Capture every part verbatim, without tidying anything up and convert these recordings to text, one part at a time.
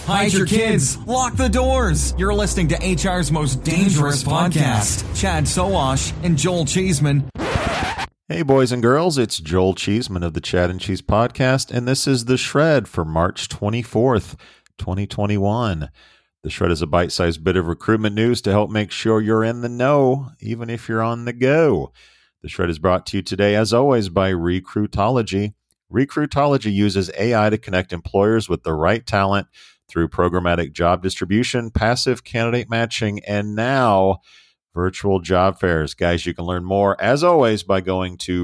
hide your kids, lock the doors. You're listening to H R's most dangerous podcast. Chad Sowash and Joel Cheeseman. Hey boys and girls, it's Joel Cheeseman of the Chad and Cheese Podcast, and this is The Shred for March twenty-fourth, twenty twenty-one. The Shred is a bite-sized bit of recruitment news to help make sure you're in the know, even if you're on the go. The Shred is brought to you today, as always, by Recruitology. Recruitology uses A I to connect employers with the right talent through programmatic job distribution, passive candidate matching, and now virtual job fairs. Guys, you can learn more, as always, by going to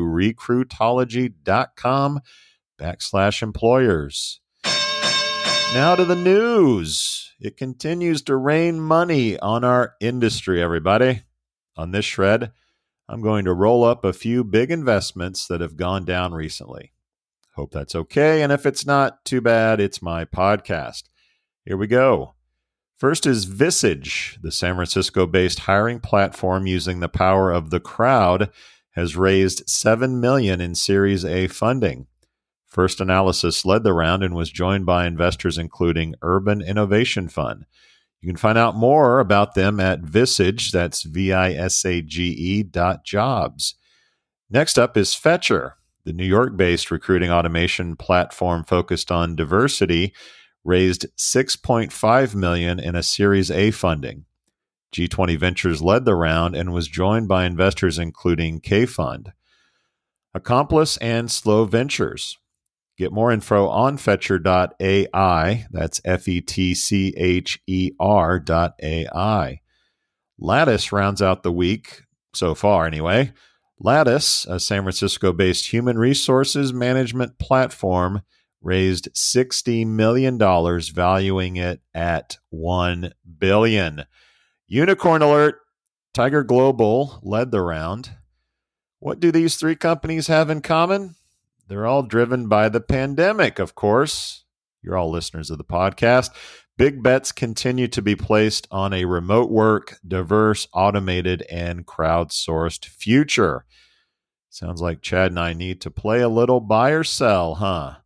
recruitology.com backslash employers. Now to the news. It continues to rain money on our industry, everybody. On this Shred, I'm going to roll up a few big investments that have gone down recently. Hope that's okay, and if it's not, too bad, it's my podcast. Here we go. First is Visage, the San Francisco-based hiring platform using the power of the crowd, has raised seven million dollars in Series A funding. First Analysis led the round and was joined by investors including Urban Innovation Fund. You can find out more about them at Visage, that's V I S A G E dot jobs. Next up is Fetcher, the New York-based recruiting automation platform focused on diversity, raised six point five million dollars in a Series A funding. G twenty Ventures led the round and was joined by investors including K-Fund, Accomplice, and Slow Ventures. Get more info on Fetcher dot A I, that's F E T C H E R dot A I. Lattice rounds out the week, so far anyway. Lattice, a San Francisco-based human resources management platform, raised sixty million dollars, valuing it at one billion dollars. Unicorn alert! Tiger Global led the round. What do these three companies have in common? They're all driven by the pandemic, of course. You're all listeners of the podcast. Big bets continue to be placed on a remote work, diverse, automated, and crowdsourced future. Sounds like Chad and I need to play a little buy or sell, huh?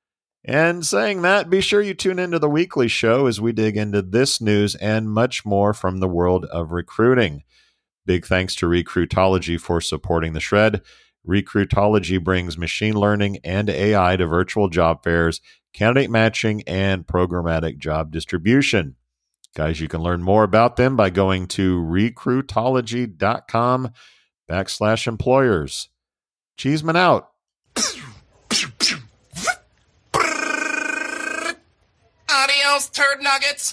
And saying that, be sure you tune into the weekly show as we dig into this news and much more from the world of recruiting. Big thanks to Recruitology for supporting the Shred. Recruitology brings machine learning and A I to virtual job fairs, candidate matching, and programmatic job distribution. Guys, you can learn more about them by going to recruitology.com backslash employers. Cheeseman out. Adios, turd nuggets.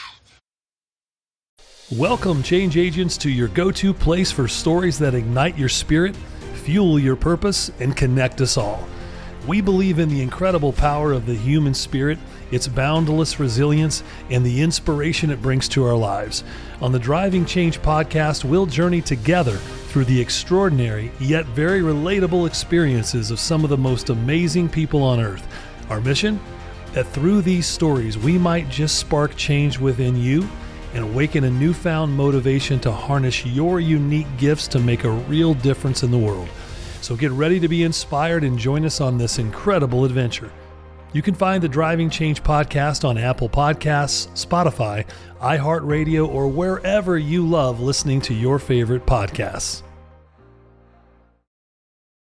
Welcome, change agents, to your go-to place for stories that ignite your spirit, fuel your purpose, and connect us all. We believe in the incredible power of the human spirit, its boundless resilience, and the inspiration it brings to our lives. On the Driving Change podcast, we'll journey together through the extraordinary yet very relatable experiences of some of the most amazing people on earth. Our mission? That through these stories, we might just spark change within you and awaken a newfound motivation to harness your unique gifts to make a real difference in the world. So get ready to be inspired and join us on this incredible adventure. You can find the Driving Change podcast on Apple Podcasts, Spotify, iHeartRadio, or wherever you love listening to your favorite podcasts.